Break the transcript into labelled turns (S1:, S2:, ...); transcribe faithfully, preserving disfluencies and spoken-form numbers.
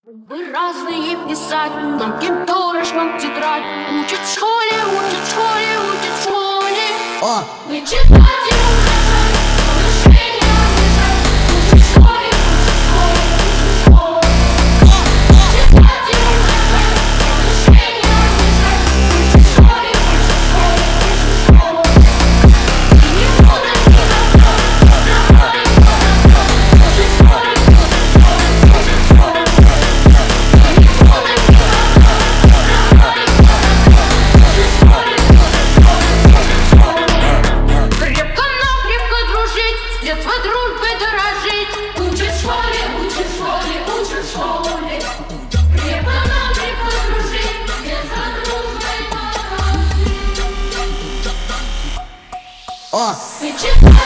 S1: Вы разные писать, нам кем-то нам тетрадь. Учат в школе, учат в школе, учат в школе.
S2: О!
S1: Мы читать и умножать, умножение умножать. Учат в школе, учат в школе, учат в школе. Читать и умножать, умножение умножать. Учат в школе, учат в школе, учат в школе. И не буду ни на что, работай, учат в школе, учат в школе, учат в школе. Детство дружбой дорожить. Учат в школе, учат в школе, учат в школе. Крепко нам, крепко дружить. Детство дружбой дорожить.
S2: О!
S1: Мы читаем.